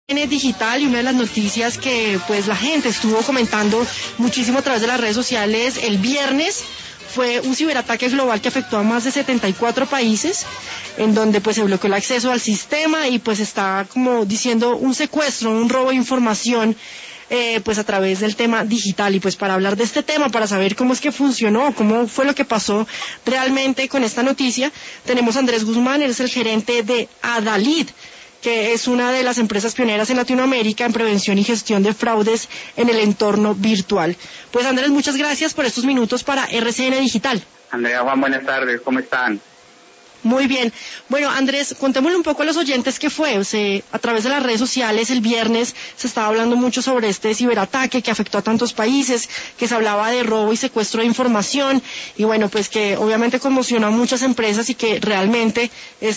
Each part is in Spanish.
Digital, y una de las noticias que pues la gente estuvo comentando muchísimo a través de las redes sociales el viernes fue un ciberataque global que afectó a más de 74 países, en donde pues se bloqueó el acceso al sistema y pues está como diciendo un secuestro, un robo de información pues a través del tema digital. Y pues para hablar de este tema, para saber cómo es que funcionó, cómo fue lo que pasó realmente con esta noticia, tenemos a Andrés Guzmán. Él es el gerente de Adalid, que es una de las empresas pioneras en Latinoamérica en prevención y gestión de fraudes en el entorno virtual. Pues Andrés, muchas gracias por estos minutos para RCN Digital. Andrea, Juan, buenas tardes, ¿cómo están? Muy bien. Bueno, Andrés, contémosle un poco a los oyentes qué fue. O sea, a través de las redes sociales el viernes se estaba hablando mucho sobre este ciberataque que afectó a tantos países, que se hablaba de robo y secuestro de información, y bueno, pues que obviamente conmocionó a muchas empresas y que realmente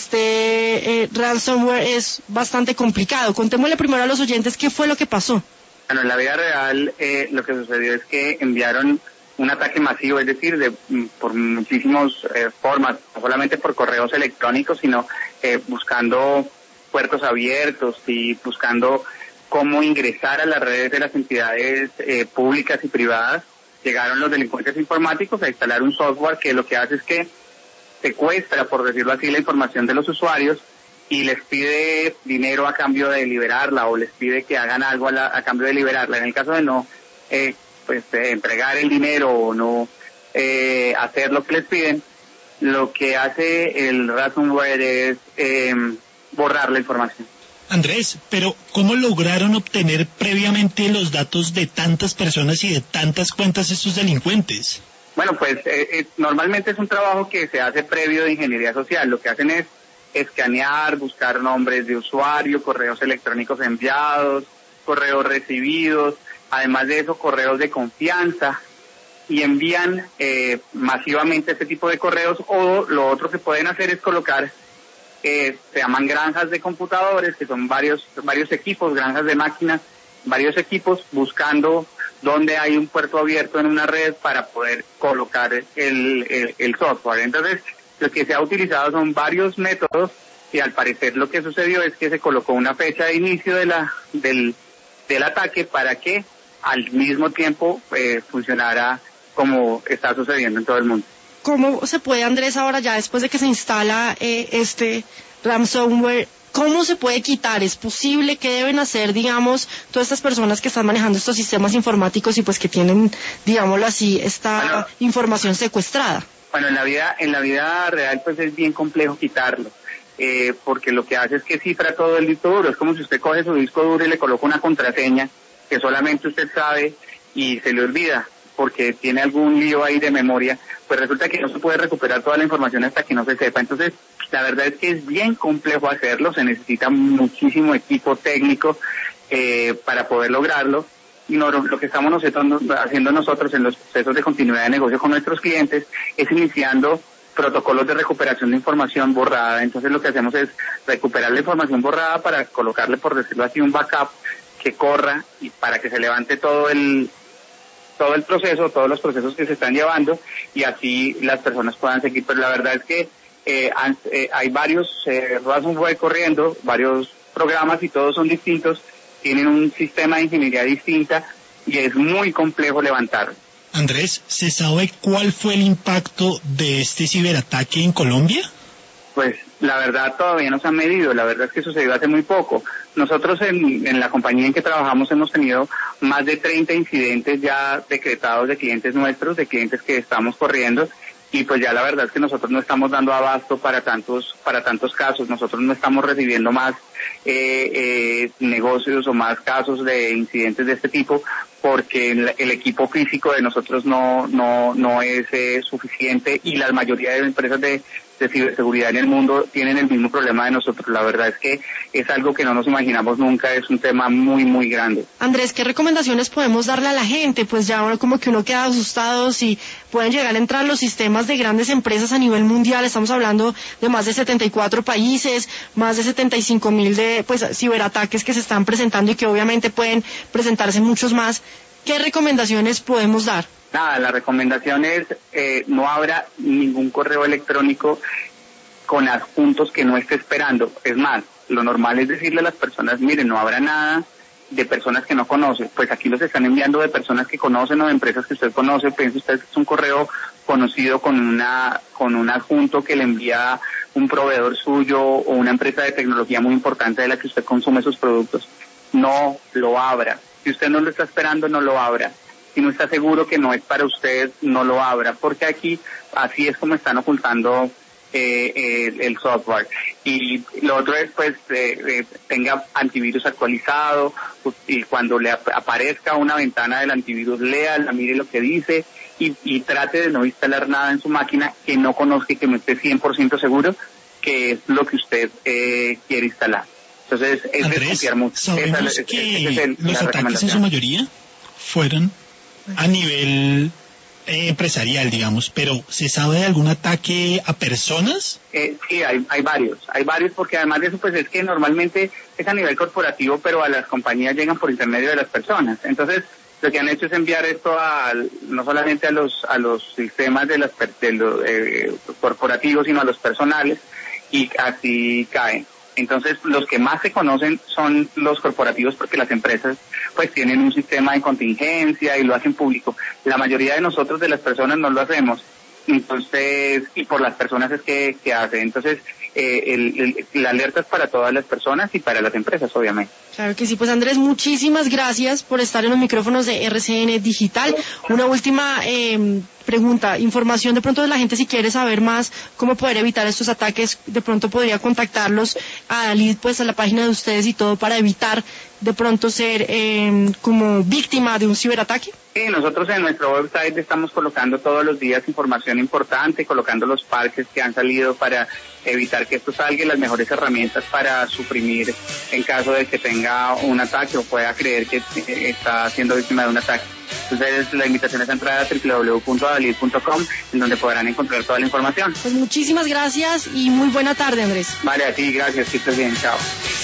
este ransomware es bastante complicado. Contémosle primero a los oyentes qué fue lo que pasó. Bueno, en la vida real lo que sucedió es que enviaron un ataque masivo, es decir, por muchísimas formas, no solamente por correos electrónicos, sino buscando puertos abiertos y buscando cómo ingresar a las redes de las entidades públicas y privadas. Llegaron los delincuentes informáticos a instalar un software que lo que hace es que secuestra, por decirlo así, la información de los usuarios y les pide dinero a cambio de liberarla, o les pide que hagan algo a cambio de liberarla. En el caso de no entregar el dinero o no hacer lo que les piden, lo que hace el ransomware es borrar la información. Andrés, pero ¿cómo lograron obtener previamente los datos de tantas personas y de tantas cuentas estos delincuentes? Bueno, pues normalmente es un trabajo que se hace previo de ingeniería social. Lo que hacen es escanear, buscar nombres de usuario, correos electrónicos enviados, correos recibidos, además de eso correos de confianza, y envían masivamente este tipo de correos. O lo otro que pueden hacer es colocar, se llaman granjas de computadores, que son varios equipos, granjas de máquinas, varios equipos buscando donde hay un puerto abierto en una red para poder colocar el software. Entonces, lo que se ha utilizado son varios métodos, y al parecer lo que sucedió es que se colocó una fecha de inicio del ataque para que al mismo tiempo funcionara como está sucediendo en todo el mundo. ¿Cómo se puede, Andrés, ahora ya después de que se instala este ransomware, cómo se puede quitar? ¿Es posible? ¿Qué deben hacer, digamos, todas estas personas que están manejando estos sistemas informáticos y pues que tienen, digámoslo así, esta información secuestrada? Bueno, en la vida real pues es bien complejo quitarlo, porque lo que hace es que cifra todo el disco duro. Es como si usted coge su disco duro y le coloca una contraseña que solamente usted sabe y se le olvida porque tiene algún lío ahí de memoria, pues resulta que no se puede recuperar toda la información hasta que no se sepa. Entonces, la verdad es que es bien complejo hacerlo, se necesita muchísimo equipo técnico para poder lograrlo. Y lo que estamos haciendo nosotros en los procesos de continuidad de negocio con nuestros clientes es iniciando protocolos de recuperación de información borrada. Entonces lo que hacemos es recuperar la información borrada para colocarle, por decirlo así, un backup que corra y para que se levante todo el proceso, todos los procesos que se están llevando, y así las personas puedan seguir. Pero la verdad es que hay varios ransomware corriendo, varios programas, y todos son distintos, tienen un sistema de ingeniería distinta y es muy complejo levantarlo. Andrés, ¿se sabe cuál fue el impacto de este ciberataque en Colombia? Pues la verdad todavía no se ha medido, la verdad es que sucedió hace muy poco. Nosotros en la compañía en que trabajamos hemos tenido más de 30 incidentes ya decretados de clientes nuestros, de clientes que estamos corriendo, y pues ya la verdad es que nosotros no estamos dando abasto para tantos casos. Nosotros no estamos recibiendo más negocios o más casos de incidentes de este tipo, porque el equipo físico de nosotros no es suficiente, y la mayoría de empresas de ciberseguridad en el mundo tienen el mismo problema de nosotros. La verdad es que es algo que no nos imaginamos nunca, es un tema muy, muy grande. Andrés, ¿qué recomendaciones podemos darle a la gente? Pues ya como que uno queda asustado si pueden llegar a entrar los sistemas de grandes empresas a nivel mundial. Estamos hablando de más de 74 países, más de 75,000 de ciberataques que se están presentando y que obviamente pueden presentarse muchos más. ¿Qué recomendaciones podemos dar? Nada, la recomendación es no abra ningún correo electrónico con adjuntos que no esté esperando. Es más, lo normal es decirle a las personas, miren, no habrá nada de personas que no conocen, pues aquí los están enviando de personas que conocen o de empresas que usted conoce. Piense usted que es un correo conocido con un adjunto que le envía un proveedor suyo o una empresa de tecnología muy importante de la que usted consume sus productos. No lo abra. Si usted no lo está esperando, no lo abra. Si no está seguro que no es para usted, no lo abra, porque aquí así es como están ocultando el software. Y lo otro es, pues, tenga antivirus actualizado, y cuando le aparezca una ventana del antivirus, léala, mire lo que dice, y trate de no instalar nada en su máquina que no conozca y que no esté 100% seguro que es lo que usted quiere instalar. Entonces, es desconfiar mucho. Sabemos que los ataques en su mayoría fueron a nivel empresarial, digamos, pero ¿se sabe de algún ataque a personas? Sí, hay varios porque además de eso, pues es que normalmente es a nivel corporativo, pero a las compañías llegan por intermedio de las personas. Entonces, lo que han hecho es enviar esto no solamente a los sistemas de los corporativos, sino a los personales, y así caen. Entonces, los que más se conocen son los corporativos, porque las empresas pues tienen un sistema de contingencia y lo hacen público. La mayoría de nosotros, de las personas, no lo hacemos. Entonces, y por las personas es que hace. Entonces, la alerta es para todas las personas y para las empresas, obviamente. Claro que sí. Pues Andrés, muchísimas gracias por estar en los micrófonos de RCN Digital. Una última pregunta, información de pronto de la gente, si quiere saber más cómo poder evitar estos ataques, de pronto podría contactarlos a la página de ustedes y todo, para evitar de pronto ser como víctima de un ciberataque. Sí, nosotros en nuestro website estamos colocando todos los días información importante, colocando los parches que han salido para evitar que esto salga, y las mejores herramientas para suprimir en caso de que tenga un ataque o pueda creer que está siendo víctima de un ataque. Entonces, la invitación es a entrar a www.adalid.com, en donde podrán encontrar toda la información. Pues muchísimas gracias y muy buena tarde, Andrés. Vale, a ti, gracias, que estés bien, chao.